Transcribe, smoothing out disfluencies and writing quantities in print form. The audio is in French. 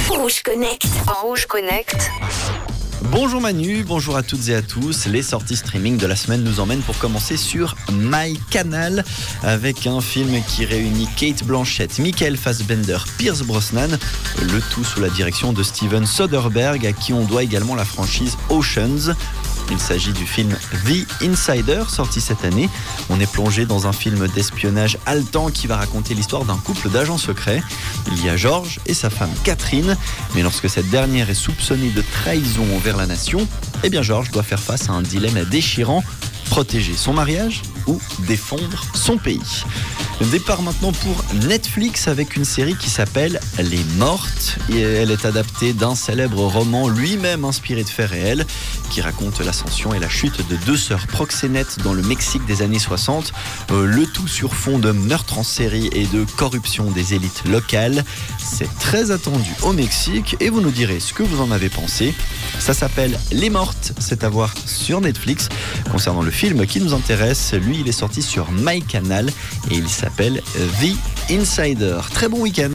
Rouge Connect. Rouge Connect. Bonjour Manu, bonjour à toutes et à tous. Les sorties streaming de la semaine nous emmènent pour commencer sur MyCanal avec un film qui réunit Cate Blanchett, Michael Fassbender, Pierce Brosnan, le tout sous la direction de Steven Soderbergh à qui on doit également la franchise Oceans. Il s'agit du film The Insider, sorti cette année. On est plongé dans un film d'espionnage haletant qui va raconter l'histoire d'un couple d'agents secrets. Il y a George et sa femme Catherine. Mais lorsque cette dernière est soupçonnée de trahison envers la nation, eh bien George doit faire face à un dilemme déchirant. Protéger son mariage ou défendre son pays. Départ maintenant pour Netflix avec une série qui s'appelle Les Mortes. Et elle est adaptée d'un célèbre roman lui-même inspiré de faits réels qui raconte l'ascension et la chute de deux sœurs proxénètes dans le Mexique des années 60. Le tout sur fond de meurtres en série et de corruption des élites locales. C'est très attendu au Mexique et vous nous direz ce que vous en avez pensé. Ça s'appelle Les Mortes, c'est à voir sur Netflix. Concernant le film qui nous intéresse, lui il est sorti sur MyCanal et il s'appelle The Insider. Très bon week-end.